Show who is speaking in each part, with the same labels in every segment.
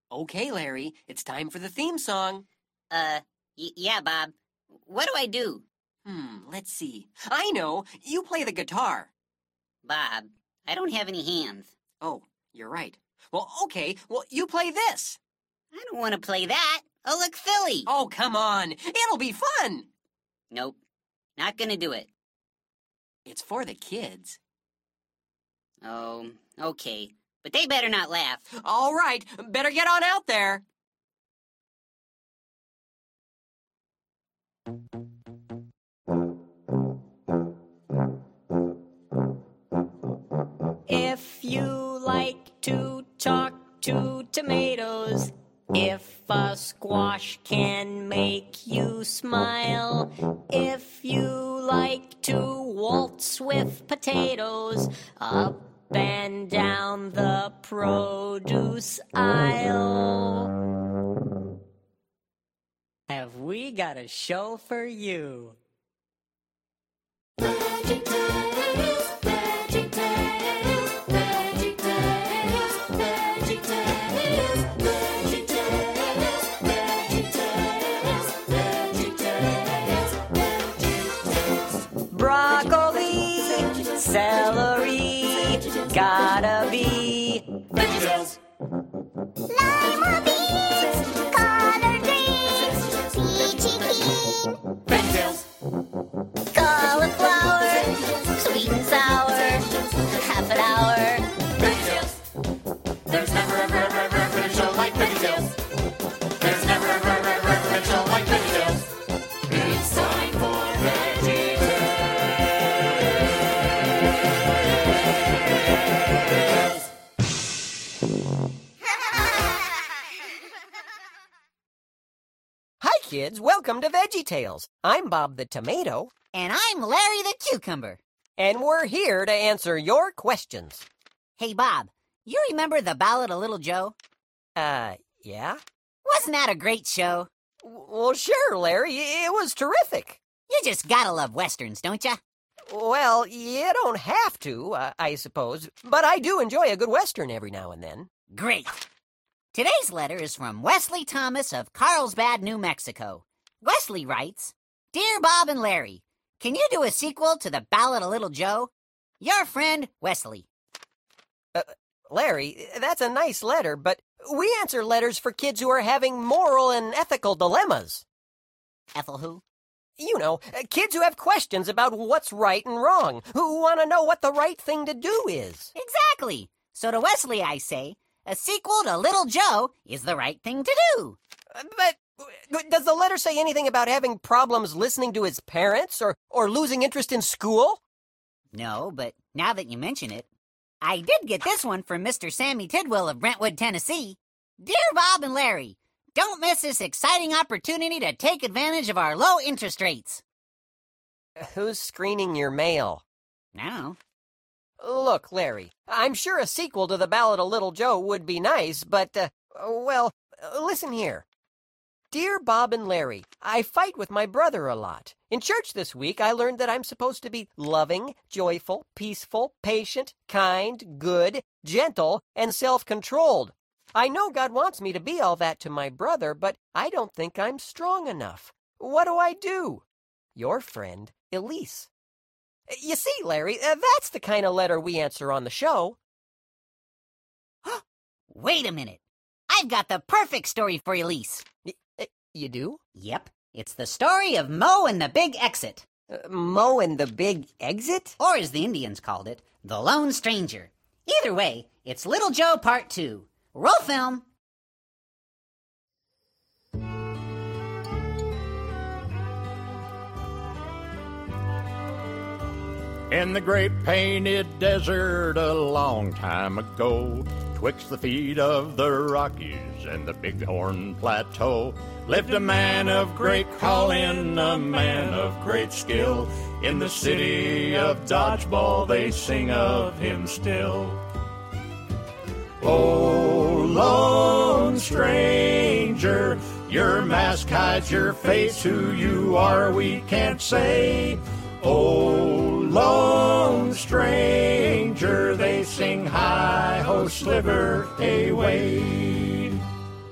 Speaker 1: Okay, Larry, it's time for the theme song.
Speaker 2: Yeah, Bob. What do I do?
Speaker 1: Let's see. I know. You play the guitar.
Speaker 2: Bob, I don't have any hands.
Speaker 1: Oh, you're right. Well, okay. Well, you play this.
Speaker 2: I don't want to play that. I'll look silly.
Speaker 1: Oh, come on. It'll be fun.
Speaker 2: Nope. Not gonna do it.
Speaker 1: It's for the kids.
Speaker 2: Oh, okay. But they better not laugh.
Speaker 1: All right. Better get on out there.
Speaker 3: If you like to talk to tomatoes, if a squash can make you smile, if you like to waltz with potatoes, up and down the produce aisle, have we got a show for you. VeggieTales, VeggieTales, VeggieTales, VeggieTales, VeggieTales, VeggieTales, VeggieTales, VeggieTales. Broccoli, celery, gotta be VeggieTales.
Speaker 4: Lima beans, collard greens, peachy keen,
Speaker 3: VeggieTales.
Speaker 4: cauliflower, sweet and sour, half an hour.
Speaker 3: VeggieTales. There's never ever been a show like VeggieTales. There's never ever been a show like VeggieTales. It's time for VeggieTales.
Speaker 5: Hi, kids. Welcome to VeggieTales. I'm Bob the Tomato,
Speaker 2: And I'm Larry the Cucumber.
Speaker 5: and we're here to answer your questions.
Speaker 2: Hey, Bob, you remember the Ballad of Little Joe?
Speaker 5: Yeah?
Speaker 2: Wasn't that a great show?
Speaker 5: Well, sure, Larry. It was terrific.
Speaker 2: You just gotta love Westerns, don't ya?
Speaker 5: Well, you don't have to, I suppose, but I do enjoy a good Western every now and then.
Speaker 2: Great. Today's letter is from Wesley Thomas of Carlsbad, New Mexico. Wesley writes, Dear Bob and Larry, can you do a sequel to the Ballad of Little Joe? Your friend, Wesley.
Speaker 5: Larry, that's a nice letter, but we answer letters for kids who are having moral and ethical dilemmas.
Speaker 2: Ethel who?
Speaker 5: You know, kids who have questions about what's right and wrong, who want to know what the right thing to do is.
Speaker 2: Exactly. So to Wesley I say, a sequel to Little Joe is the right thing to do.
Speaker 5: But does the letter say anything about having problems listening to his parents or losing interest in school?
Speaker 2: No, but now that you mention it, I did get this one from Mr. Sammy Tidwell of Brentwood, Tennessee. Dear Bob and Larry, don't miss this exciting opportunity to take advantage of our low interest rates.
Speaker 5: Who's screening your mail?
Speaker 2: Now,
Speaker 5: Look, Larry, I'm sure a sequel to the Ballad of Little Joe would be nice, but, listen here. Dear Bob and Larry, I fight with my brother a lot. In church this week, I learned that I'm supposed to be loving, joyful, peaceful, patient, kind, good, gentle, and self-controlled. I know God wants me to be all that to my brother, but I don't think I'm strong enough. What do I do? Your friend, Elise. You see, Larry, that's the kind of letter we answer on the show.
Speaker 2: wait a minute. I've got the perfect story for Elise.
Speaker 5: You do?
Speaker 2: Yep, it's the story of Mo and the Big Exit,
Speaker 5: Mo and the Big Exit?
Speaker 2: or as the Indians called it, the Lone Stranger. Either way, it's Little Joe Part 2. Roll film.
Speaker 6: In the great painted desert a long time ago, twixt the feet of the Rockies and the Bighorn Plateau, lived a man of great calling, a man of great skill. In the city of Dodgeball they sing of him still. Oh, lone stranger, your mask hides your face. Who you are we can't say. Oh, lone stranger, they sing hi-ho, sliver, hey, Wade.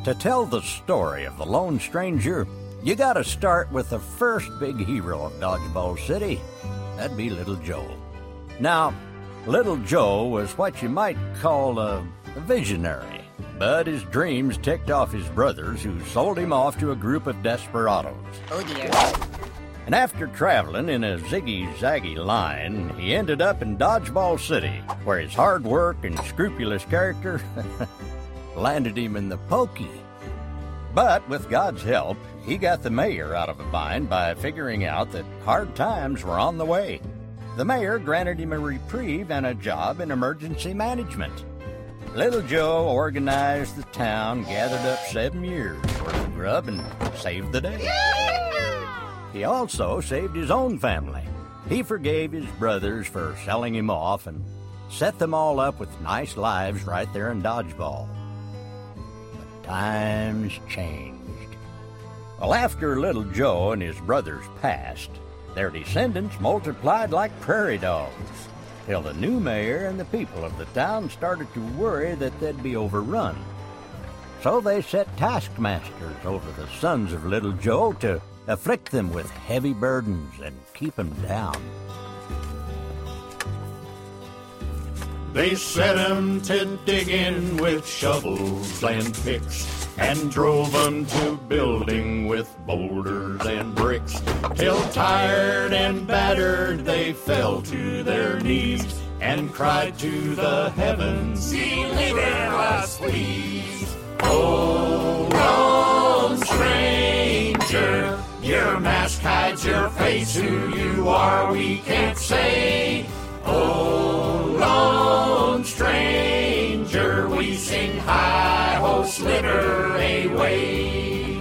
Speaker 6: To tell the story of the Lone Stranger, you gotta start with the first big hero of Dodgeball City. That'd be Little Joe. Now, Little Joe was what you might call a visionary, but his dreams ticked off his brothers, who sold him off to a group of desperados.
Speaker 2: Oh, dear.
Speaker 6: And after traveling in a ziggy-zaggy line, he ended up in Dodgeball City, where his hard work and scrupulous character landed him in the pokey. But with God's help, he got the mayor out of a bind by figuring out that hard times were on the way. The mayor granted him a reprieve and a job in emergency management. Little Joe organized the town, gathered up 7 years worth of grub, and saved the day. He also saved his own family. He forgave his brothers for selling him off and set them all up with nice lives right there in Dodgeball. But times changed. Well, after Little Joe and his brothers passed, their descendants multiplied like prairie dogs, till the new mayor and the people of the town started to worry that they'd be overrun. So they set taskmasters over the sons of Little Joe to afflict them with heavy burdens and keep them down. They set 'em to digging with shovels and picks, and drove 'em to building with boulders and bricks, till tired and battered they fell to their knees and cried to the heavens, "Deliver us, please." Oh, lone stranger, your mask hides your face. Who you are we can't say. Oh, lone stranger, we sing hi-ho, slither away.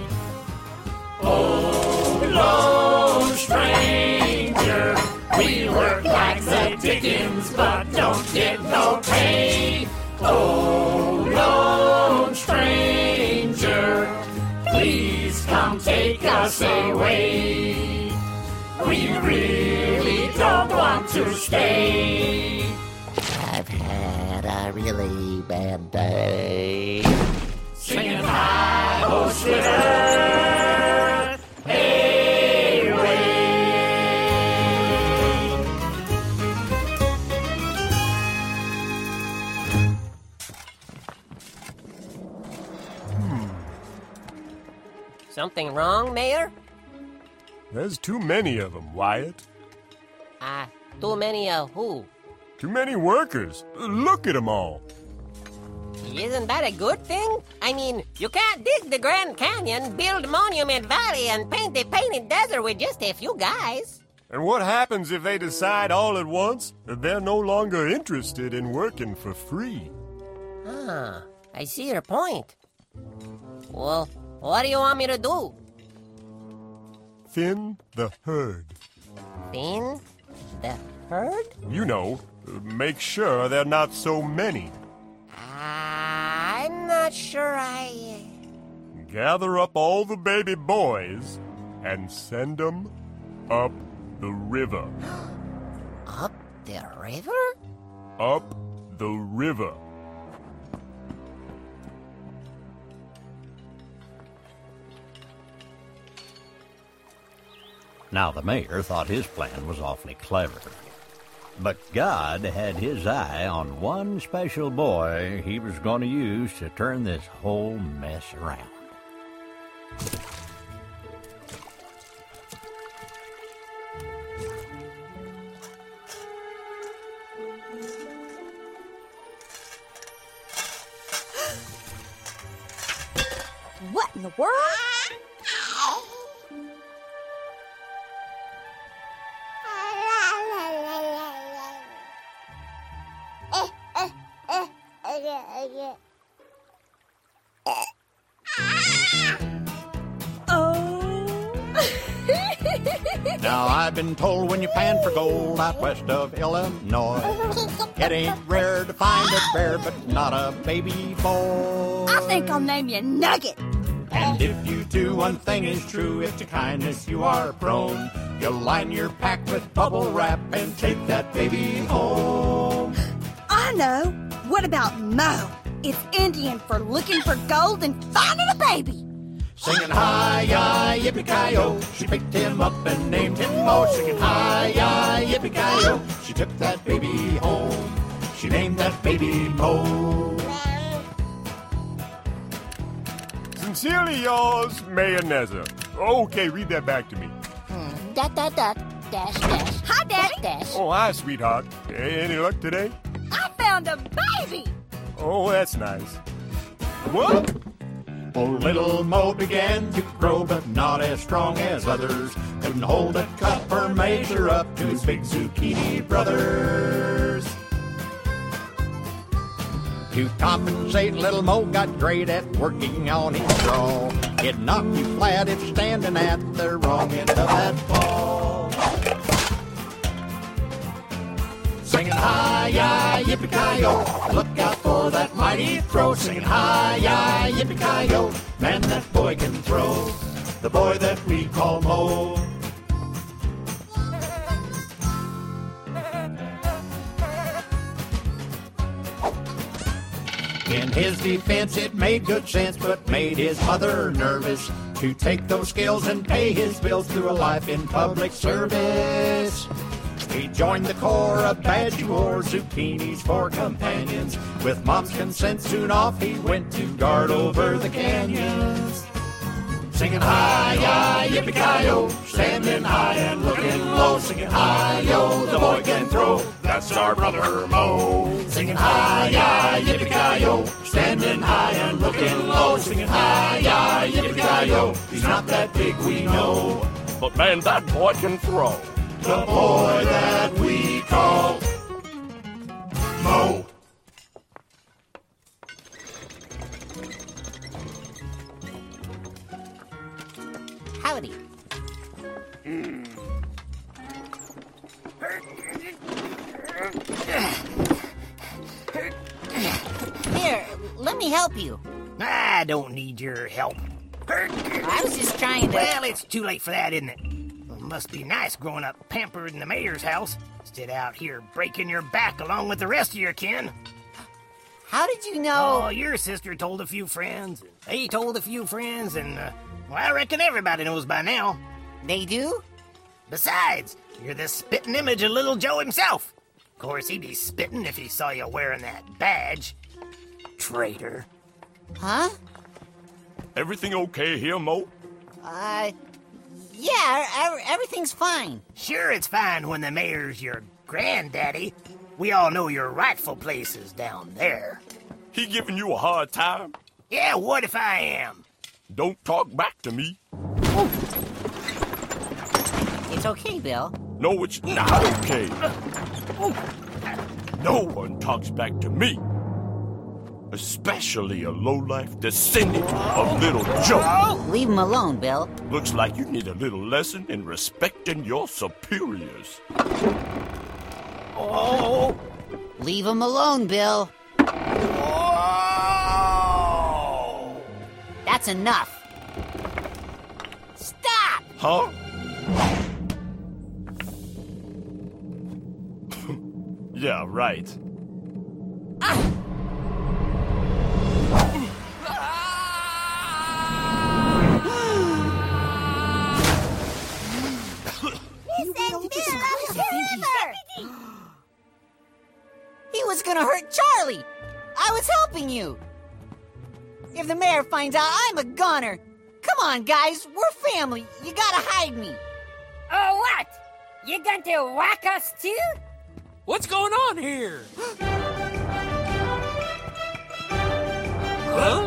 Speaker 6: Oh, lone stranger, we work like the Dickens, but don't get no pay. Oh, lone stranger, please come take us away. We really don't want to stay.
Speaker 4: I've had a really bad day.
Speaker 6: Singing hi-ho, slither away.
Speaker 5: Something wrong, Mayor?
Speaker 7: There's too many of them, Wyatt.
Speaker 5: Too many of who?
Speaker 7: Too many workers. Look at them all.
Speaker 5: Isn't that a good thing? I mean, you can't dig the Grand Canyon, build Monument Valley, and paint the Painted Desert with just a few guys.
Speaker 7: And what happens if they decide all at once that they're no longer interested in working for free?
Speaker 5: I see your point. Well, what do you want me to do?
Speaker 7: Thin the herd.
Speaker 5: Thin the herd?
Speaker 7: You know, make sure there are not so many.
Speaker 5: I'm not sure I...
Speaker 7: Gather up all the baby boys and send them up the river.
Speaker 5: Up the river?
Speaker 7: Up the river.
Speaker 6: Now, the mayor thought his plan was awfully clever. But God had his eye on one special boy he was going to use to turn this whole mess around.
Speaker 8: What in the world?
Speaker 6: Now, I've been told when you pan for gold out west of Illinois, it ain't rare to find a bear, but not a baby boy.
Speaker 8: I think I'll name you Nugget.
Speaker 6: And if you do, one thing is true, if to kindness you are prone, you'll line your pack with bubble wrap and take that baby home.
Speaker 8: I know. What about Mo? It's Indian for looking for gold and finding a baby.
Speaker 6: Singing hi-yi, yippee-ki-yo, she picked him up and named him Mo. Singing hi-yi, yippee-ki-yo, she took that baby home. She named that baby Mo.
Speaker 7: Sincerely yours, Mayonnaise. Okay, read that back to me.
Speaker 4: Dot, dot, dot, dash, dash.
Speaker 8: Hi, Daddy.
Speaker 4: Dash.
Speaker 7: Oh, hi, sweetheart. Any luck today?
Speaker 8: I found a baby.
Speaker 7: Oh, that's nice. What?
Speaker 6: Oh, little Mo began to grow, but not as strong as others. Couldn't hold a cup or measure up to his big zucchini brothers. To compensate, little Mo got great at working on his draw. He'd knock you flat if standing at the wrong end of that ball. Singing hi-yi, yippee-ki-yo, look out for that mighty throw. Singing hi-yi, yippee-ki-yo, man, that boy can throw. The boy that we call Mo. In his defense, it made good sense, but made his mother nervous to take those skills and pay his bills through a life in public service. He joined the Corps, a badge he wore, zucchinis for companions. With Mom's consent, soon off he went to guard over the canyons. Singing hi-yi, yippee-ki-yo, standing high and looking low. Singing hi-yo, the boy can throw, that's our brother Mo. Singing hi-yi, yippee-ki-yo, standing high and looking low. Singing hi-yi, yippee-ki-yo, he's not that big, we know.
Speaker 7: But man, that boy can throw.
Speaker 6: The boy that we call Mo.
Speaker 2: Howdy. Here, let me help you.
Speaker 9: I don't need your help.
Speaker 2: I was just trying to...
Speaker 9: Well, it's too late for that, isn't it? Well, must be nice growing up pampered in the mayor's house, instead out here breaking your back along with the rest of your kin.
Speaker 2: How did you know?
Speaker 9: Oh, your sister told a few friends, and they told a few friends, and, well, I reckon everybody knows by now.
Speaker 2: They do?
Speaker 9: Besides, you're the spitting image of little Joe himself. Of course, he'd be spitting if he saw you wearing that badge. Traitor.
Speaker 2: Huh?
Speaker 7: Everything okay here, Mo?
Speaker 2: Yeah, everything's fine.
Speaker 9: Sure it's fine when the mayor's your granddaddy. We all know your rightful place is down there.
Speaker 7: He giving you a hard time?
Speaker 9: Yeah, what if I am?
Speaker 7: Don't talk back to me.
Speaker 2: It's okay, Bill.
Speaker 7: No, it's not okay. No one talks back to me. Especially a lowlife descendant of Little Joe.
Speaker 2: Leave him alone, Bill.
Speaker 7: Looks like you need a little lesson in respecting your superiors.
Speaker 9: Oh!
Speaker 2: Leave him alone, Bill.
Speaker 9: Oh!
Speaker 2: That's enough. Stop!
Speaker 7: Huh? Yeah, right.
Speaker 2: He was gonna hurt Charlie! I was helping you! If the mayor finds out I'm a goner, come on, guys, we're family. You gotta hide me.
Speaker 10: Oh, what? You going to whack us too?
Speaker 11: What's going on here? Huh?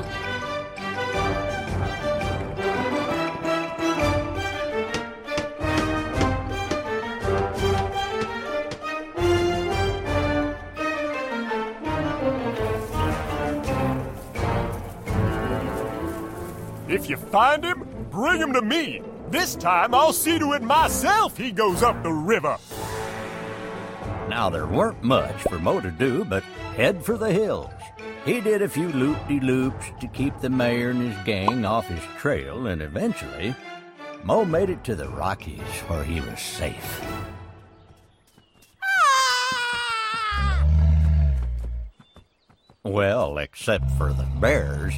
Speaker 7: If you find him, bring him to me. This time I'll see to it myself he goes up the river.
Speaker 12: Now, there weren't much for Mo to do but head for the hills. He did a few loop-de-loops to keep the mayor and his gang off his trail, and eventually, Mo made it to the Rockies where he was safe. Well, except for the bears.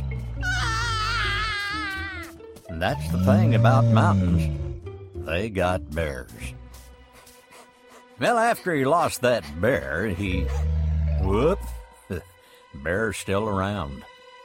Speaker 12: And that's the thing about mountains. They got bears. Well, after he lost that bear, whoop, bear's still around.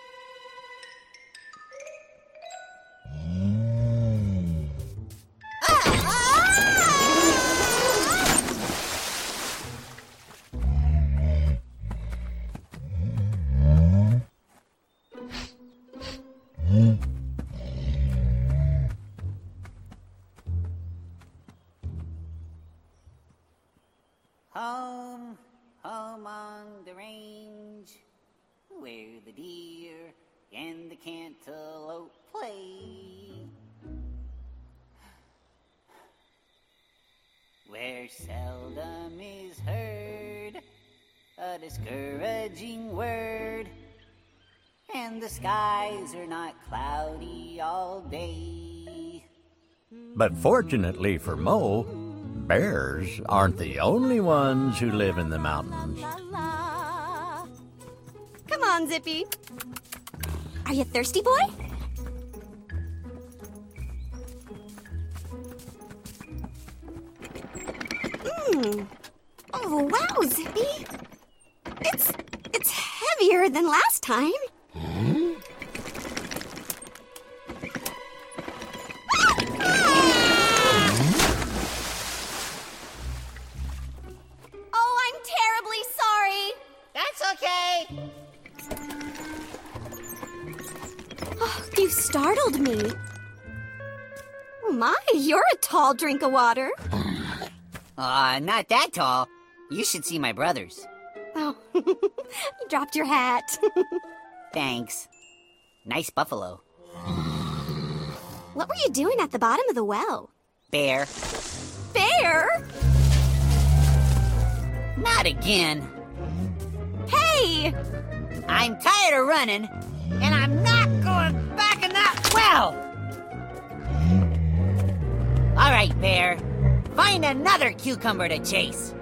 Speaker 2: Home, home on the range, where the deer and the cantaloupe play, where seldom is heard a discouraging word, and the skies are not cloudy all day.
Speaker 12: But fortunately for Mo, bears aren't the only ones who live in the mountains.
Speaker 8: Come on, Zippy. Are you thirsty, boy? Oh, wow, Zippy. It's heavier than last time. Oh, I'm terribly sorry.
Speaker 2: That's okay.
Speaker 8: Oh, you startled me. Oh my, you're a tall drink of water.
Speaker 2: Not that tall. You should see my brothers.
Speaker 8: Oh, you dropped your hat.
Speaker 2: Thanks. Nice buffalo.
Speaker 8: What were you doing at the bottom of the well?
Speaker 2: Bear.
Speaker 8: Bear?
Speaker 2: Not again.
Speaker 8: Hey!
Speaker 2: I'm tired of running, and I'm not going back in that well! All right, Bear. Find another cucumber to chase.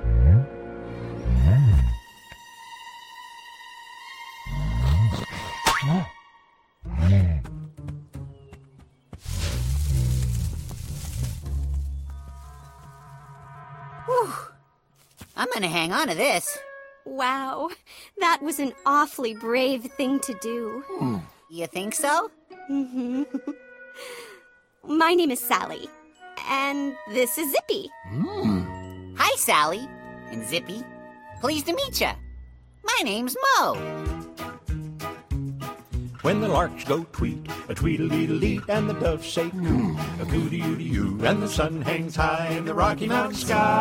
Speaker 2: Whew. I'm gonna hang on to this.
Speaker 8: Wow, that was an awfully brave thing to do.
Speaker 2: You think so?
Speaker 8: Mm-hmm. My name is Sally, and this is Zippy.
Speaker 2: Hi, Sally and Zippy. Pleased to meet ya. My name's Mo.
Speaker 6: When the larks go tweet, a tweedle-deedle-deet, and the doves say coo, a coo-dee-oo-dee-oo, and the sun hangs high in the Rocky Mountain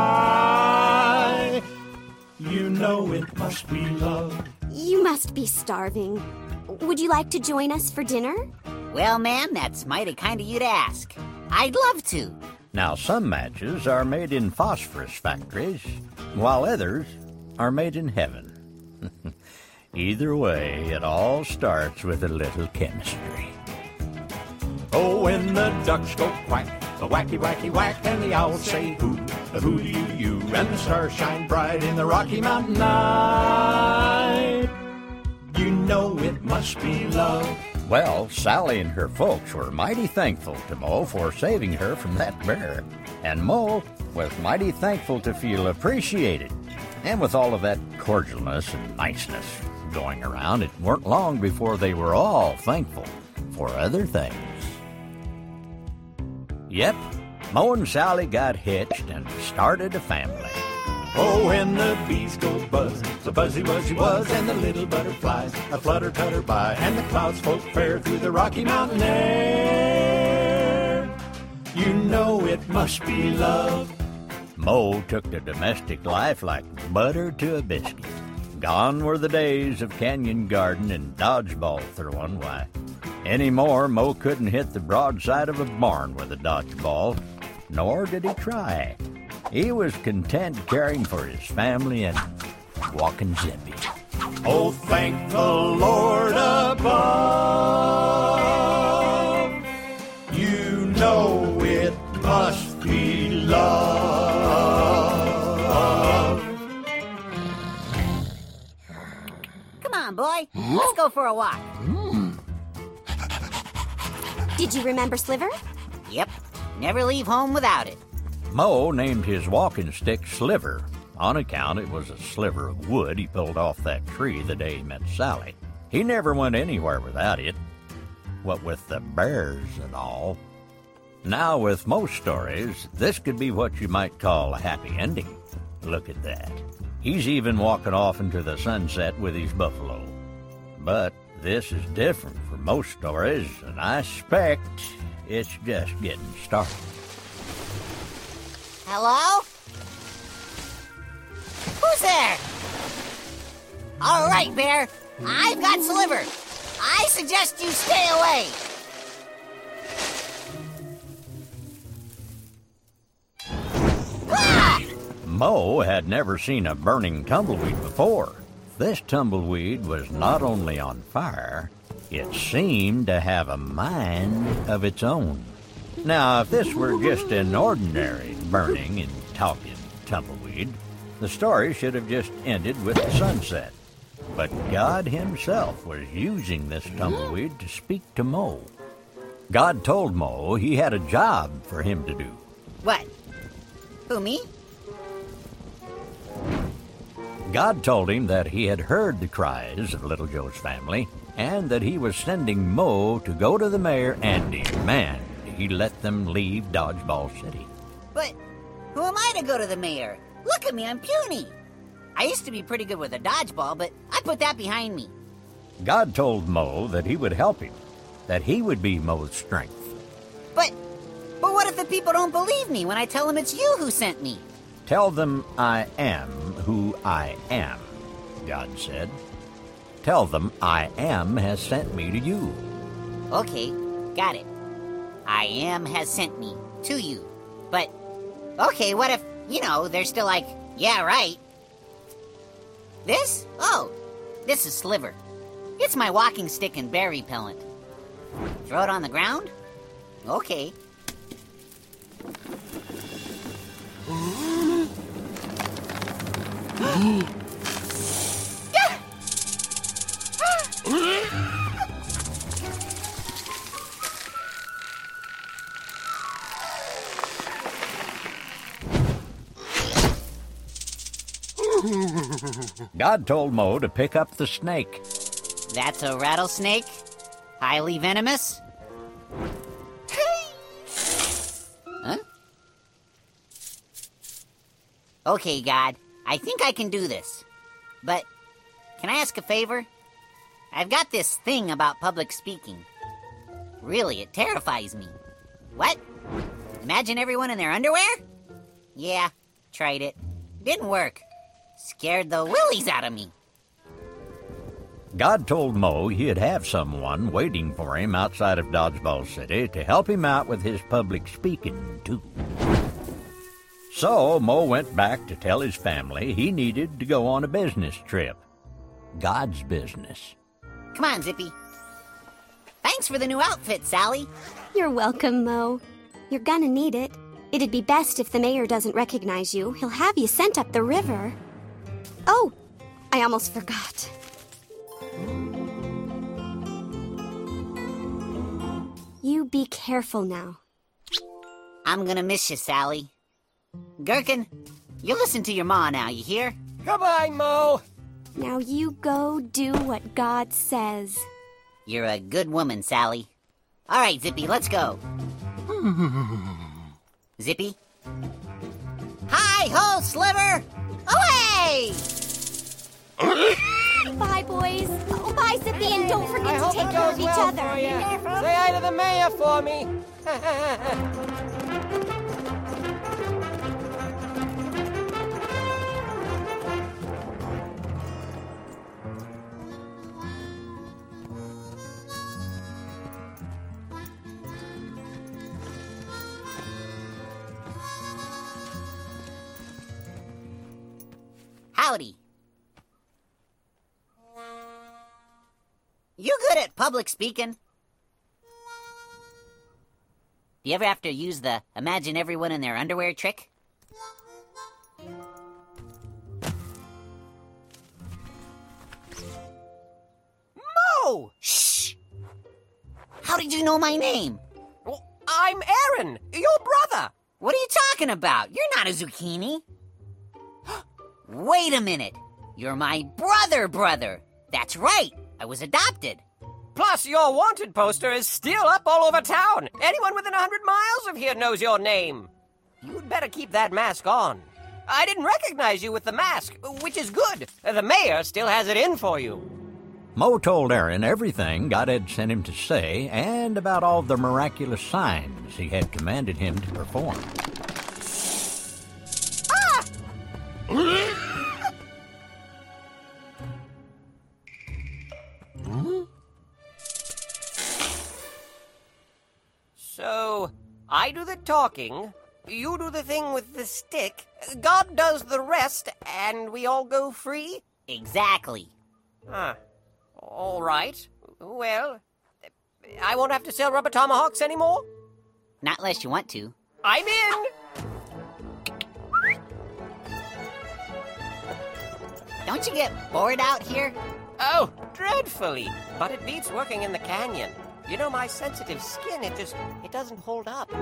Speaker 6: sky, you know it must be love.
Speaker 8: You must be starving. Would you like to join us for dinner?
Speaker 2: Well, ma'am, that's mighty kind of you to ask. I'd love to.
Speaker 12: Now, some matches are made in phosphorus factories, while others are made in heaven. Either way, it all starts with a little chemistry.
Speaker 6: Oh, when the ducks go quack, the wacky, wacky, whack, and the owls say hoo, a hoo-dee-oo-dee-oo, and the stars shine bright in the Rocky Mountain night, you know it must be love.
Speaker 12: Well, Sally and her folks were mighty thankful to Mo for saving her from that bear. And Mo was mighty thankful to feel appreciated. And with all of that cordialness and niceness going around, it weren't long before they were all thankful for other things. Yep, Mo and Sally got hitched and started a family.
Speaker 6: Oh, when the bees go buzz, the buzzy wuzzy was, and the little butterflies a flutter-tutter by, and the clouds float fair through the Rocky Mountain air, you know it must be love.
Speaker 12: Mo took to domestic life like butter to a biscuit. Gone were the days of canyon garden and dodgeball throwing. Why, anymore, Mo couldn't hit the broadside of a barn with a dodgeball, nor did he try. He was content caring for his family and walking Zippy.
Speaker 6: Oh, thank the Lord above. You know it must be love.
Speaker 2: Come on, boy. let's go for a walk.
Speaker 8: Did you remember Sliver?
Speaker 2: Yep, never leave home without it.
Speaker 12: Mo named his walking stick Sliver, on account it was a sliver of wood he pulled off that tree the day he met Sally. He never went anywhere without it, what with the bears and all. Now, with most stories, this could be what you might call a happy ending. Look at that. He's even walking off into the sunset with his buffalo. But this is different from most stories, and I suspect it's just getting started.
Speaker 2: Hello? Who's there? All right, Bear. I've got Sliver. I suggest you stay away. Ah!
Speaker 12: Mo had never seen a burning tumbleweed before. This tumbleweed was not only on fire, it seemed to have a mind of its own. Now, if this were just an ordinary burning and talking tumbleweed, the story should have just ended with the sunset. But God himself was using this tumbleweed to speak to Mo. God told Mo he had a job for him to do.
Speaker 2: What? Who, me?
Speaker 12: God told him that he had heard the cries of Little Joe's family and that he was sending Mo to go to the mayor and demand he let them leave Dodgeball City.
Speaker 2: But who am I to go to the mayor? Look at me, I'm puny. I used to be pretty good with a dodgeball, but I put that behind me.
Speaker 12: God told Mo that he would help him, that he would be Mo's strength.
Speaker 2: But what if the people don't believe me when I tell them it's you who sent me?
Speaker 12: Tell them I am who I am, God said. Tell them I am has sent me to you.
Speaker 2: Okay, got it. I am has sent me to you. But, okay, what if, they're still like, yeah, right. This? Oh, this is Sliver. It's my walking stick and bear repellent. Throw it on the ground? Okay.
Speaker 12: God told Mo to pick up the snake.
Speaker 2: That's a rattlesnake? Highly venomous? Huh? Okay, God. I think I can do this. But can I ask a favor? I've got this thing about public speaking. Really, it terrifies me. What? Imagine everyone in their underwear? Yeah, tried it. Didn't work. Scared the willies out of me.
Speaker 12: God told Mo he'd have someone waiting for him outside of Dodgeball City to help him out with his public speaking, too. So Mo went back to tell his family he needed to go on a business trip. God's business.
Speaker 2: Come on, Zippy. Thanks for the new outfit, Sally.
Speaker 8: You're welcome, Mo. You're gonna need it. It'd be best if the mayor doesn't recognize you. He'll have you sent up the river. Oh, I almost forgot. You be careful now.
Speaker 2: I'm gonna miss you, Sally. Gherkin, you listen to your ma now, you hear?
Speaker 5: Goodbye, Mo.
Speaker 8: Now you go do what God says.
Speaker 2: You're a good woman, Sally. All right, Zippy, let's go. Zippy? Hi-ho, Sliver! Away!
Speaker 8: Bye, boys. Oh, bye, Zippy, and don't forget to take care of each other.
Speaker 5: Say hi to the mayor for me.
Speaker 2: Howdy. You good at public speaking? Do you ever have to use the imagine everyone in their underwear trick? Whoa! Shh! How did you know my name?
Speaker 5: Well, I'm Aaron, your brother.
Speaker 2: What are you talking about? You're not a zucchini. Wait a minute. You're my brother. That's right. I was adopted.
Speaker 5: Plus, your wanted poster is still up all over town. Anyone within 100 miles of here knows your name. You'd better keep that mask on. I didn't recognize you with the mask, which is good. The mayor still has it in for you.
Speaker 12: Mo told Aaron everything God had sent him to say and about all the miraculous signs he had commanded him to perform.
Speaker 5: So, I do the talking, you do the thing with the stick, God does the rest, and we all go free?
Speaker 2: Exactly.
Speaker 5: All right. Well, I won't have to sell rubber tomahawks anymore?
Speaker 2: Not unless you want to.
Speaker 5: I'm in!
Speaker 2: Don't you get bored out here?
Speaker 5: Oh, dreadfully. But it beats working in the canyon. You know, my sensitive skin, it doesn't hold up.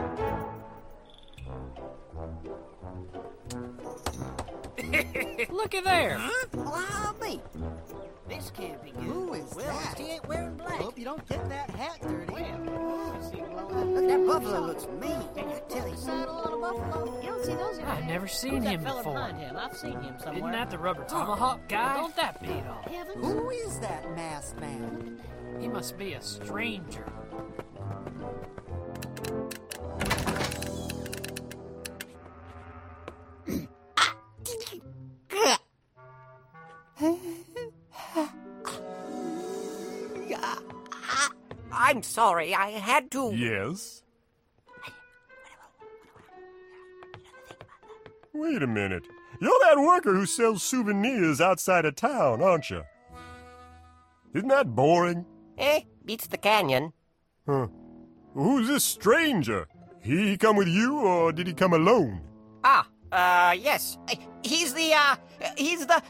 Speaker 11: Look at there.
Speaker 2: Bobby. This can't be good. Who is that? He ain't wearing black. Hope you don't get that hat dirty. Look, that buffalo looks mean. I tell you. Saddle on a buffalo? You don't see those.
Speaker 11: I've never seen him before.
Speaker 2: I've seen him somewhere.
Speaker 11: Isn't that the rubber tomahawk guy? Don't that beat off?
Speaker 13: Who is that masked man?
Speaker 11: He must be a stranger.
Speaker 5: I'm sorry, I had to...
Speaker 7: Yes? Wait a minute. You're that worker who sells souvenirs outside of town, aren't you? Isn't that boring?
Speaker 5: Beats the canyon.
Speaker 7: Huh. Who's this stranger? He come with you, or did he come alone?
Speaker 5: Yes. He's the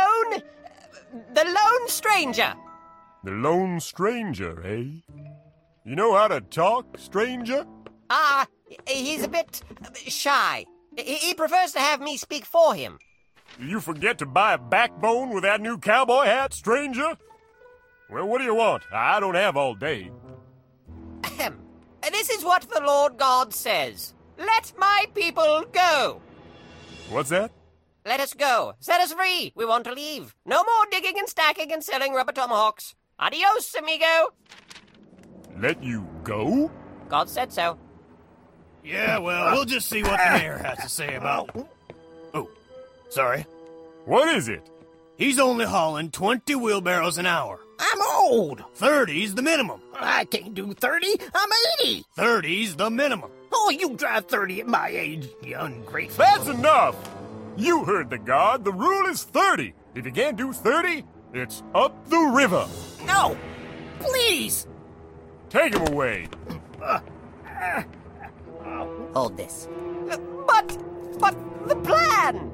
Speaker 5: lone stranger.
Speaker 7: The lone stranger, eh? You know how to talk, stranger?
Speaker 5: He's a bit shy. He prefers to have me speak for him.
Speaker 7: Did you forget to buy a backbone with that new cowboy hat, stranger? Well, what do you want? I don't have all day.
Speaker 5: This is what the Lord God says. Let my people go.
Speaker 7: What's that?
Speaker 5: Let us go. Set us free. We want to leave. No more digging and stacking and selling rubber tomahawks. Adios, amigo.
Speaker 7: Let you go?
Speaker 5: God said so.
Speaker 9: Yeah, well, we'll just see what the mayor has to say about... Oh, sorry.
Speaker 7: What is it?
Speaker 9: He's only hauling 20 wheelbarrows an hour.
Speaker 13: I'm old.
Speaker 9: 30's the minimum.
Speaker 13: I can't do 30. I'm 80.
Speaker 9: 30's the minimum.
Speaker 13: Oh, you drive 30 at my age, you ungrateful.
Speaker 7: That's enough! You heard the guard. The rule is 30. If you can't do 30, it's up the river.
Speaker 13: No! Please!
Speaker 7: Take him away.
Speaker 2: Hold this.
Speaker 5: But the plan!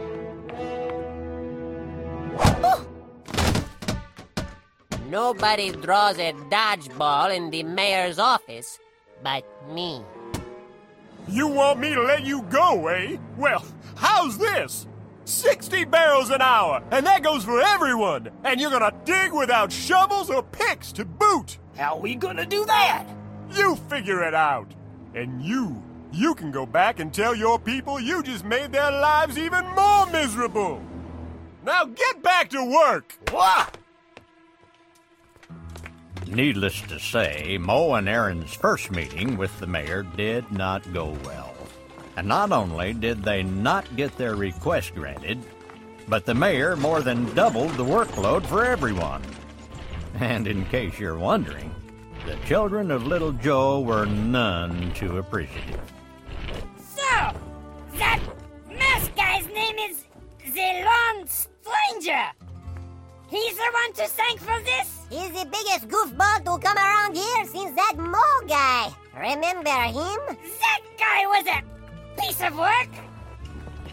Speaker 5: Nobody draws a dodgeball in the mayor's office but me.
Speaker 7: You want me to let you go, eh? Well, how's this? 60 barrels an hour, and that goes for everyone. And you're gonna dig without shovels or picks to boot.
Speaker 13: How we gonna do that?
Speaker 7: You figure it out. And you can go back and tell your people you just made their lives even more miserable. Now get back to work.
Speaker 13: What?
Speaker 12: Needless to say, Mo and Aaron's first meeting with the mayor did not go well. And not only did they not get their request granted, but the mayor more than doubled the workload for everyone. And in case you're wondering, the children of Little Joe were none too appreciative.
Speaker 10: So, that masked guy's name is the Lone Stranger. He's the one to thank for this?
Speaker 4: He's the biggest goofball to come around here since that Mo guy. Remember him?
Speaker 10: That guy was a piece of work.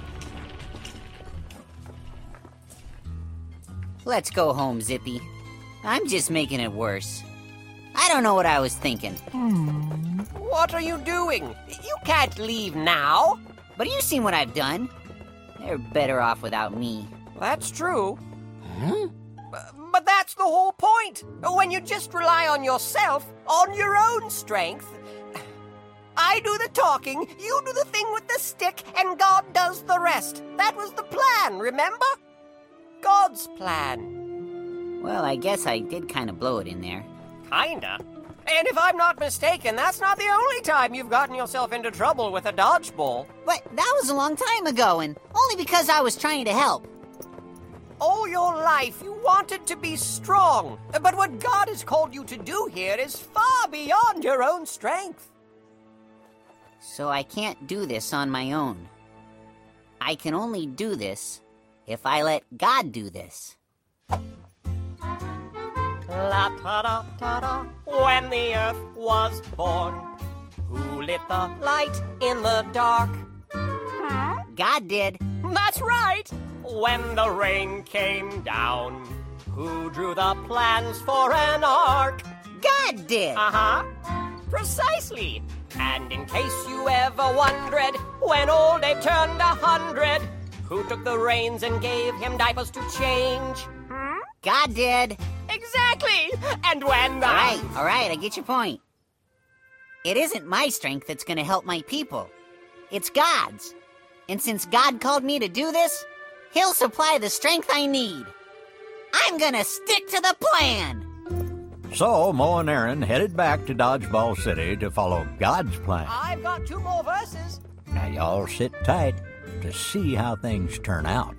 Speaker 2: Let's go home, Zippy. I'm just making it worse. I don't know what I was thinking.
Speaker 5: What are you doing? You can't leave now.
Speaker 2: But you've seen what I've done. They're better off without me.
Speaker 5: That's true. But that's the whole point. When you just rely on yourself, on your own strength. I do the talking, you do the thing with the stick, and God does the rest. That was the plan, remember? God's plan.
Speaker 2: Well, I guess I did kind of blow it in there.
Speaker 5: Kinda. And if I'm not mistaken, that's not the only time you've gotten yourself into trouble with a dodgeball.
Speaker 2: But that was a long time ago, and only because I was trying to help.
Speaker 5: All your life, you wanted to be strong. But what God has called you to do here is far beyond your own strength.
Speaker 2: So I can't do this on my own. I can only do this if I let God do this.
Speaker 5: La-ta-da-ta-da, when the earth was born, who lit the light in the dark?
Speaker 2: God did.
Speaker 5: That's right! When the rain came down, who drew the plans for an ark?
Speaker 2: God did!
Speaker 5: Uh-huh. Precisely. And in case you ever wondered, when old Abe turned 100, who took the reins and gave him diapers to change?
Speaker 2: God did.
Speaker 5: Exactly! And when the...
Speaker 2: All right, I get your point. It isn't my strength that's going to help my people. It's God's. And since God called me to do this, He'll supply the strength I need. I'm going to stick to the plan.
Speaker 12: So Mo and Aaron headed back to Dodgeball City to follow God's plan.
Speaker 5: I've got 2 more verses.
Speaker 12: Now y'all sit tight to see how things turn out.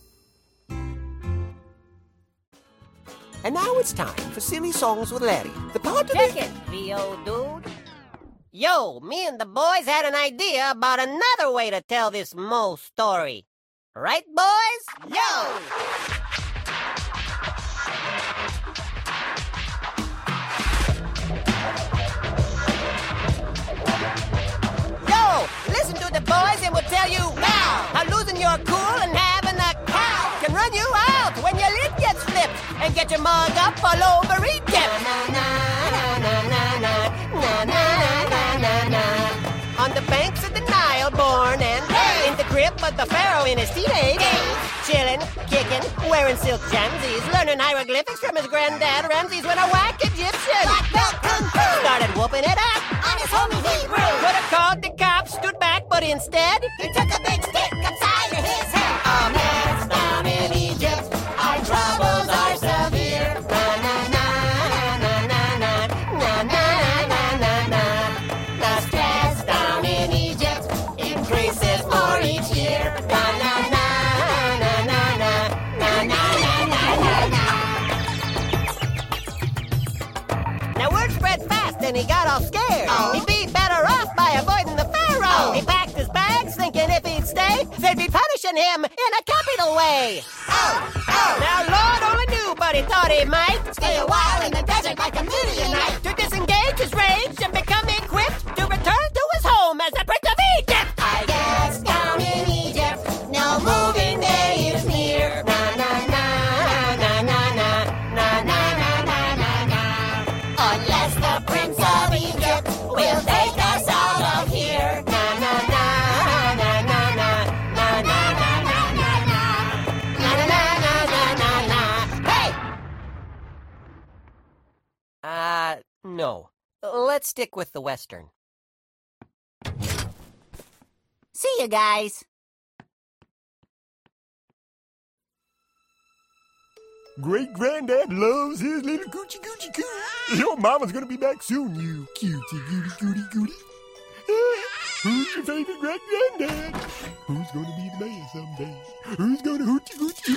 Speaker 14: And now it's time for Silly Songs with Larry. The part of
Speaker 2: Check it, V.O. dude.
Speaker 5: Yo, me and the boys had an idea about another way to tell this Mo story. Right, boys? Yo! Yo, listen to the boys and we'll tell you now how losing your cool and having a cow can run you out when your lid gets flipped and get your mug up all over Egypt. On the banks of the Nile, born and in the crib of the pharaoh in his teenage days, chilling, kicking, wearing silk jamsies, learning hieroglyphics from his granddad Ramses when a whack Egyptian started whooping it up
Speaker 4: on his homie Hebrew.
Speaker 5: Could have called the cops, stood back, but instead
Speaker 4: he took a big stick upside of his head. Our man's down in Egypt, our troubles are severe. The stress down in Egypt increases for each year.
Speaker 5: Now word spread fast and he got all scared. He'd be better off by avoiding the pharaoh. He packed his bags thinking if he'd stay, they'd be punishing him in a capital way. Now Lord only knew, but he thought he might
Speaker 4: stay a while in the desert like a Midianite,
Speaker 5: to disengage his rage and become equipped to return to his home as the Prince of Egypt.
Speaker 4: I guess down in Egypt, no moving day is near. Unless the Prince of Egypt will take us out of here. Hey!
Speaker 5: No. Let's stick with the Western.
Speaker 2: See you guys.
Speaker 7: Great Granddad loves his little coochie coochie coo. Your mama's gonna be back soon, you cutie goody goody goody. Who's your favorite Great Granddad? Who's gonna be the man someday? Who's gonna hoochie coochie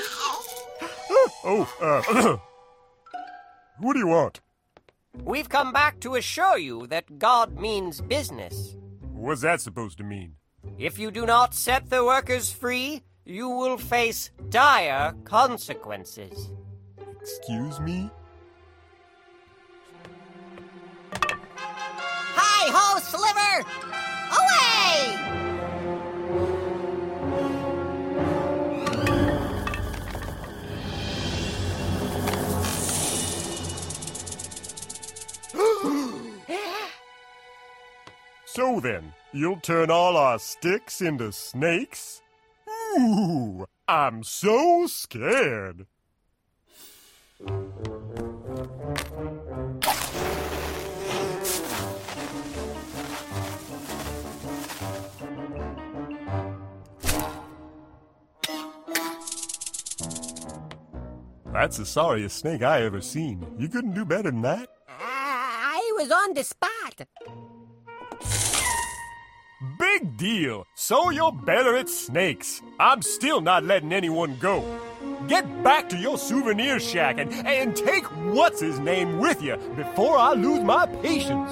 Speaker 7: coo? What do you want?
Speaker 5: We've come back to assure you that God means business.
Speaker 7: What's that supposed to mean?
Speaker 5: If you do not set the workers free, you will face dire consequences.
Speaker 7: Excuse me?
Speaker 2: Hi-ho, Sliver! Away!
Speaker 7: So then, you'll turn all our sticks into snakes? Ooh, I'm so scared. That's the sorriest snake I ever seen. You couldn't do better than that.
Speaker 2: I was on the spot.
Speaker 7: Big deal. So you're better at snakes. I'm still not letting anyone go. Get back to your souvenir shack and take what's-his-name with you before I lose my patience.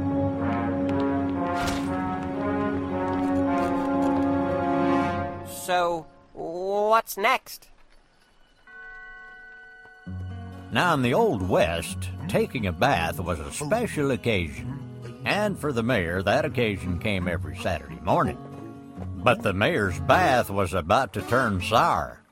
Speaker 5: So, what's next?
Speaker 12: Now, in the Old West, taking a bath was a special occasion. And for the mayor, that occasion came every Saturday morning. But the mayor's bath was about to turn sour.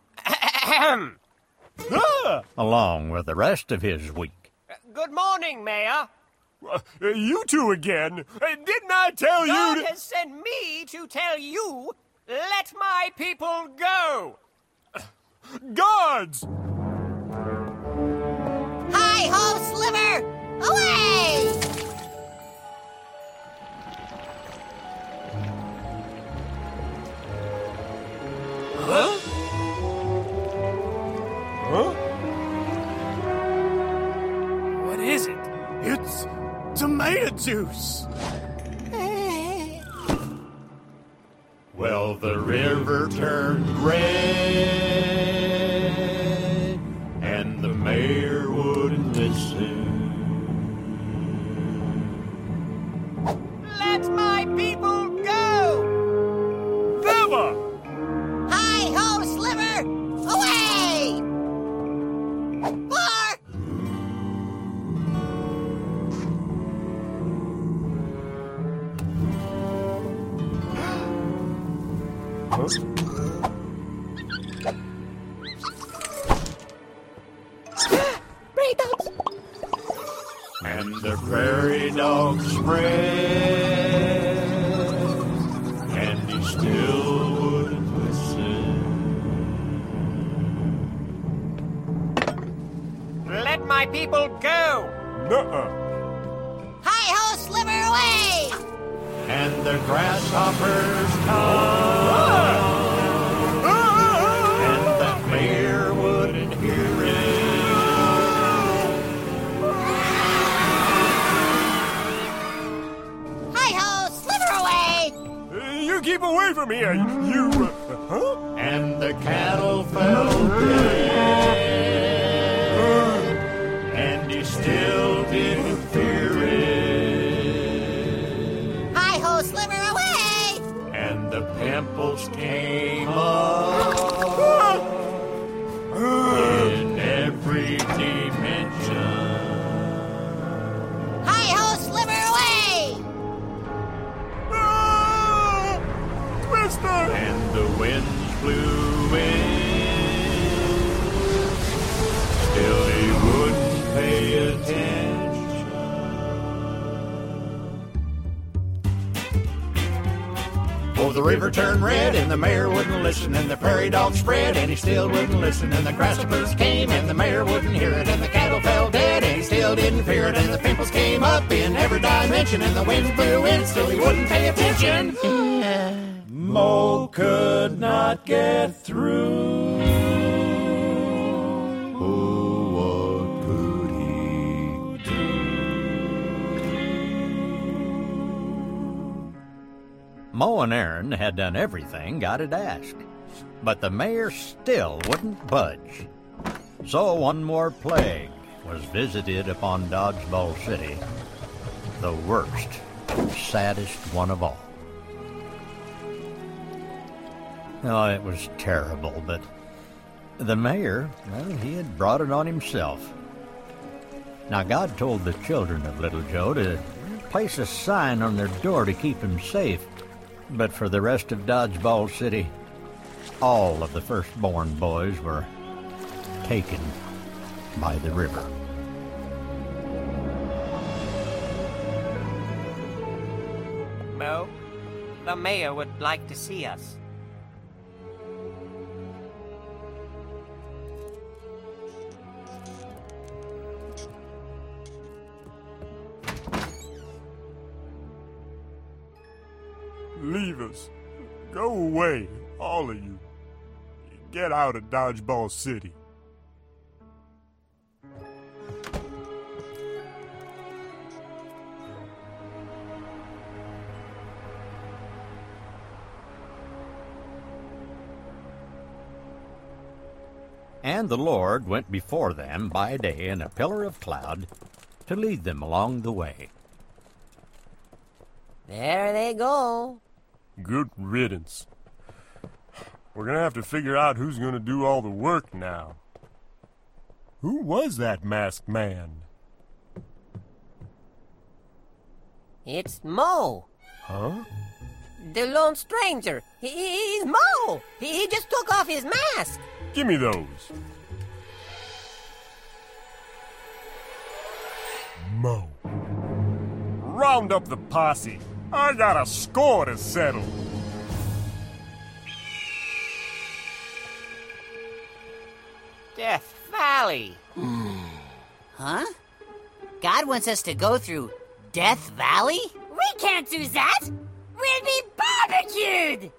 Speaker 12: Along with the rest of his week.
Speaker 5: Good morning, Mayor.
Speaker 7: You two again. Didn't I tell you
Speaker 5: God
Speaker 7: to...
Speaker 5: has sent me to tell you, let my people go.
Speaker 7: Guards!
Speaker 2: Hi-ho, Sliver! Away!
Speaker 7: Huh? Huh?
Speaker 11: What is it?
Speaker 7: It's tomato juice.
Speaker 6: Well, the river turned red, and the mayor wouldn't listen.
Speaker 5: Let my people go!
Speaker 7: Never!
Speaker 2: Hi-ho, Sliver! Away! Or...
Speaker 6: And the prairie dog spread, and he still wouldn't listen.
Speaker 5: Let my people go!
Speaker 7: Nuh-uh.
Speaker 2: Hi-ho, Sliver, away!
Speaker 6: And the grasshoppers come, and the mayor wouldn't hear it.
Speaker 2: Hi-ho, Sliver, away!
Speaker 7: You keep away from here, you... huh?
Speaker 6: And the cattle fell dead, and he still didn't fear it.
Speaker 2: Hi-ho, Sliver, away!
Speaker 6: And the pimples came up in every dimension.
Speaker 2: Hi-ho, Sliver, away!
Speaker 7: Twister!
Speaker 6: And the winds blew in, still he wouldn't pay attention. Oh, the river turned red, and the mayor wouldn't listen, and the prairie dog spread, and he still wouldn't listen, and the grasshoppers came, and the mayor wouldn't hear it, and the cattle fell dead, and he still didn't fear it, and the pimples came up in every dimension, and the winds blew in, still he wouldn't pay attention. Mo could not get through. Oh, what could he do?
Speaker 12: Mo and Aaron had done everything God had asked, but the mayor still wouldn't budge. So one more plague was visited upon Dodgeball City, the worst, saddest one of all. Oh, it was terrible, but the mayor, well, he had brought it on himself. Now, God told the children of Little Joe to place a sign on their door to keep him safe, but for the rest of Dodgeball City, all of the firstborn boys were taken by the river.
Speaker 5: Mo. The mayor would like to see us.
Speaker 7: Leave us. Go away, all of you. Get out of Dodgeball City.
Speaker 12: And the Lord went before them by day in a pillar of cloud to lead them along the way.
Speaker 5: There they go.
Speaker 7: Good riddance. We're gonna have to figure out who's gonna do all the work now. Who was that masked man?
Speaker 5: It's Mo.
Speaker 7: Huh?
Speaker 5: The lone stranger. He's Mo. He just took off his mask.
Speaker 7: Give me those. Mo. Round up the posse. I got a score to settle.
Speaker 5: Death Valley.
Speaker 2: Huh? God wants us to go through Death Valley?
Speaker 10: We can't do that! We'll be barbecued!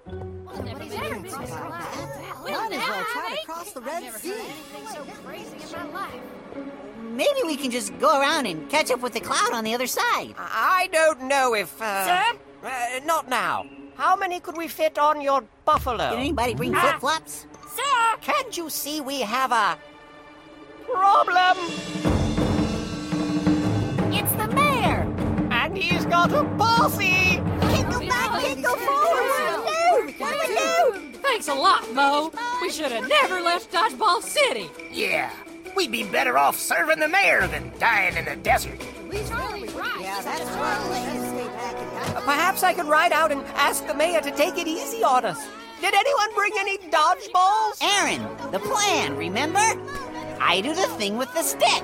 Speaker 4: Might as well try to cross the Red Sea.
Speaker 2: Maybe we can just go around and catch up with the cloud on the other side.
Speaker 5: I don't know if,
Speaker 10: Sir?
Speaker 5: Not now. How many could we fit on your buffalo?
Speaker 2: Did anybody bring flip-flops?
Speaker 10: Sir!
Speaker 5: Can't you see we have a problem?
Speaker 10: It's the mayor!
Speaker 5: And he's got a posse!
Speaker 10: Can't go back, can't go forward! What do we do?
Speaker 15: Thanks a lot, Mo. We should have never left Dodgeball City.
Speaker 9: Yeah, we'd be better off serving the mayor than dying in the desert.
Speaker 4: Yeah, that's right.
Speaker 5: Perhaps I could ride out and ask the mayor to take it easy on us. Did anyone bring any dodgeballs?
Speaker 2: Aaron, the plan, remember? I do the thing with the stick.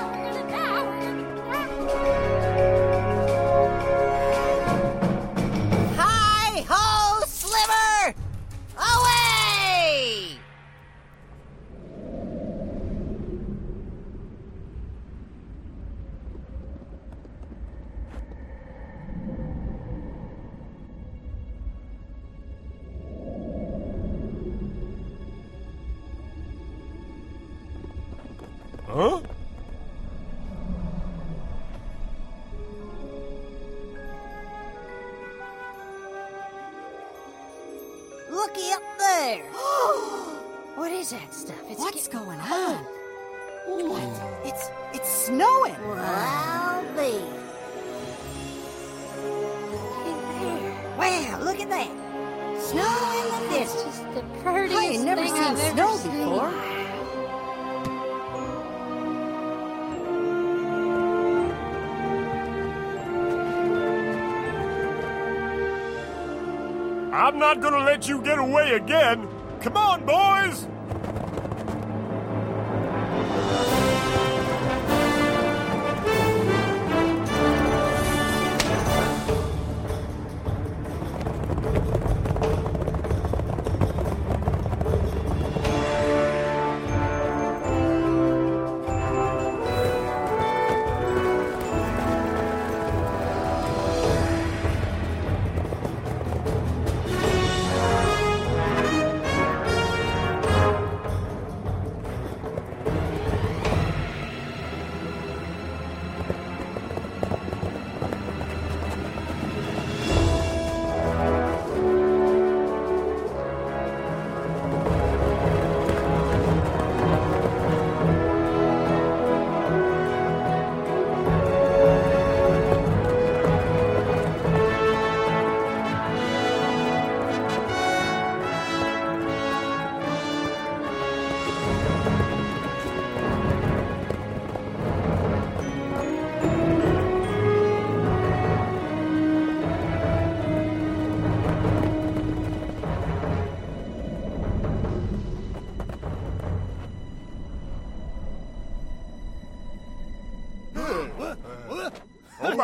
Speaker 2: Hi-ho, Sliver! Away!
Speaker 7: Huh?
Speaker 4: Looky up there.
Speaker 15: What is that stuff?
Speaker 4: What's going on? What? It's snowing.
Speaker 10: I'll be.
Speaker 4: Wow, look at that. Snow in the
Speaker 15: It's
Speaker 4: distance.
Speaker 15: just the prettiest
Speaker 4: I ain't never
Speaker 15: thing
Speaker 4: seen
Speaker 15: I've ever
Speaker 4: snow
Speaker 15: seen.
Speaker 4: before.
Speaker 7: I'm not gonna let you get away again. Come on, boys!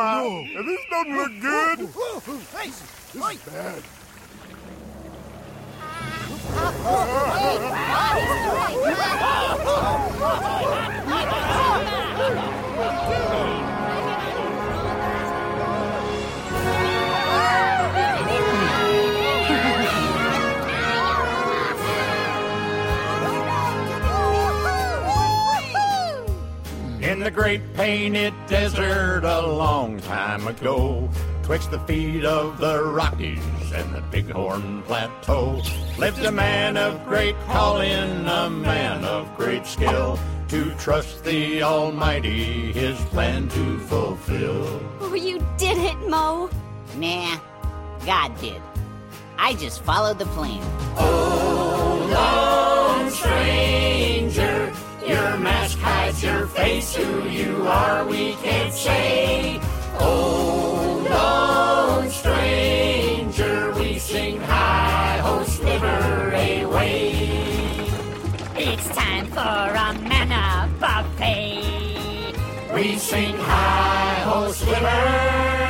Speaker 7: my! This doesn't look good.
Speaker 9: This is bad.
Speaker 6: In the great painted desert a long time ago, twixt the feet of the Rockies and the Bighorn Plateau, lived a man of great calling, a man of great skill, to trust the Almighty, his plan to fulfill.
Speaker 8: Oh, you did it, Mo.
Speaker 2: Nah, God did. I just followed the plan.
Speaker 3: Oh, lone stranger, your mask hides your face. Who you are, we can't say. Oh, lone stranger, we sing hi-ho, sliver away.
Speaker 10: It's time for a manna buffet.
Speaker 3: We sing hi-ho, sliver.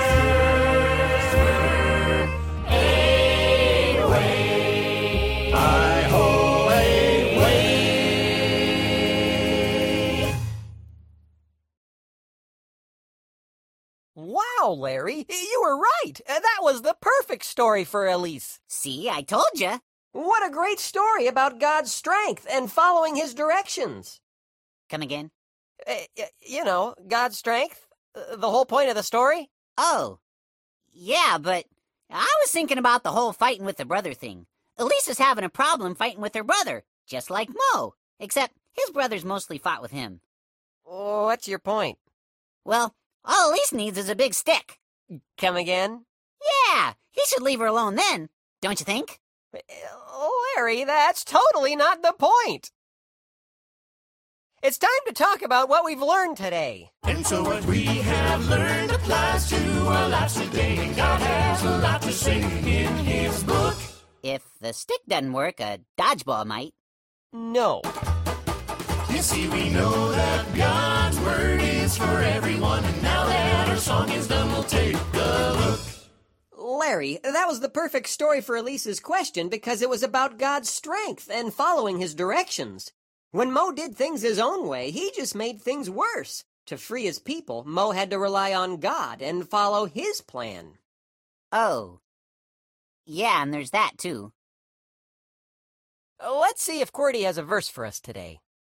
Speaker 5: Wow, Larry, you were right. That was the perfect story for Elise.
Speaker 2: See, I told you.
Speaker 5: What a great story about God's strength and following his directions.
Speaker 2: Come again?
Speaker 5: You know, God's strength, the whole point of the story.
Speaker 2: Oh, yeah, but I was thinking about the whole fighting with the brother thing. Elise is having a problem fighting with her brother, just like Mo, except his brothers mostly fought with him.
Speaker 5: What's your point?
Speaker 2: Well, all Elise needs is a big stick.
Speaker 5: Come again?
Speaker 2: Yeah, he should leave her alone then, don't you think?
Speaker 5: Larry, that's totally not the point. It's time to talk about what we've learned today.
Speaker 3: And so what we have learned applies to our lives today. And God has a lot to say in his book.
Speaker 2: If the stick doesn't work, a dodgeball might.
Speaker 5: No.
Speaker 3: You see, we know that God's word is for everyone. And now that our song is done, we'll take a look.
Speaker 5: Larry, that was the perfect story for Elise's question because it was about God's strength and following his directions. When Mo did things his own way, he just made things worse. To free his people, Mo had to rely on God and follow his plan.
Speaker 2: Oh. Yeah, and there's that, too.
Speaker 5: Let's see if QWERTY has a verse for us today.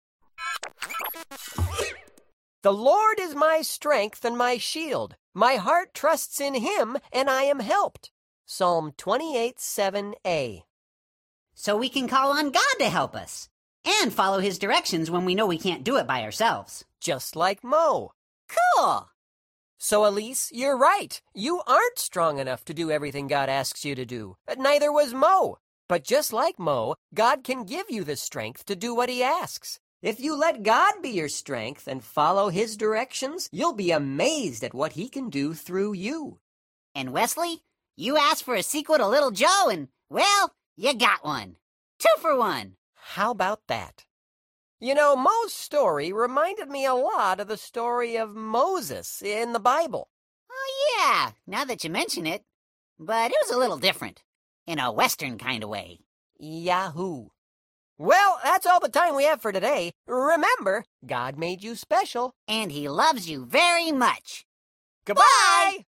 Speaker 5: The Lord is my strength and my shield. My heart trusts in him, and I am helped. Psalm 28:7a.
Speaker 2: So we can call on God to help us, and follow his directions when we know we can't do it by ourselves.
Speaker 5: Just like Mo.
Speaker 2: Cool!
Speaker 5: So, Elise, you're right. You aren't strong enough to do everything God asks you to do. Neither was Mo. But just like Mo, God can give you the strength to do what he asks. If you let God be your strength and follow his directions, you'll be amazed at what he can do through you.
Speaker 2: And Wesley, you asked for a sequel to Little Joe, and, well, you got one. 2 for 1.
Speaker 5: How about that? You know, Mo's story reminded me a lot of the story of Moses in the Bible.
Speaker 2: Oh, yeah, now that you mention it. But it was a little different, in a Western kind of way.
Speaker 5: Yahoo! Well, that's all the time we have for today. Remember, God made you special.
Speaker 2: And he loves you very much.
Speaker 5: Goodbye!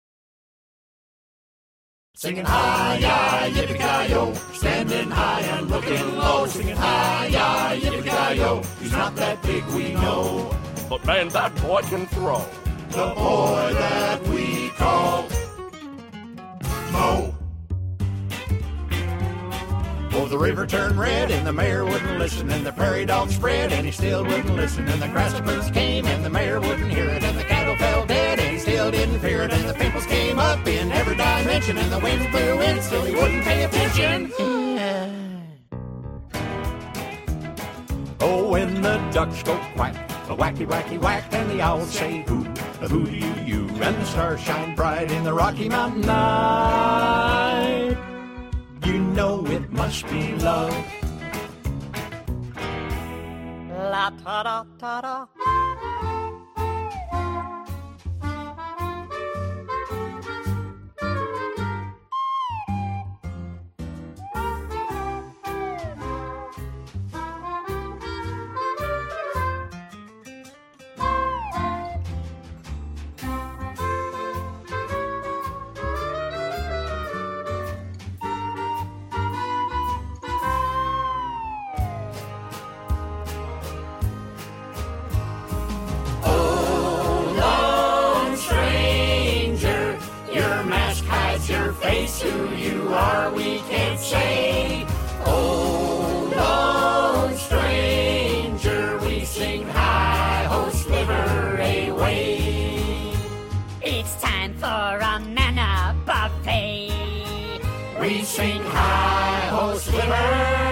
Speaker 3: Singing hi-yi, yippee-ki-yo, standing high and looking low. Singing hi-yi, yippee-ki-yo, he's not that big, we know.
Speaker 7: But man, that boy can throw.
Speaker 3: The boy that we call Mo.
Speaker 6: Oh, the river turned red and the mayor wouldn't listen, and the prairie dog spread and he still wouldn't listen, and the grasshoppers came and the mayor wouldn't hear it, and the cattle fell dead and he still didn't fear it, and the peoples came up in every dimension, and the winds blew in, still he wouldn't pay attention. Oh, when the ducks go quack, a wacky, wacky, whack, and the owls say hoo, a hoo do you, and the stars shine bright in the Rocky Mountain night. You know it must be love.
Speaker 5: La ta da ta da.
Speaker 3: face who you are, we can't say. Oh, lone stranger, we sing hi-ho, sliver away.
Speaker 10: It's time for a manna buffet.
Speaker 3: We sing hi-ho, sliver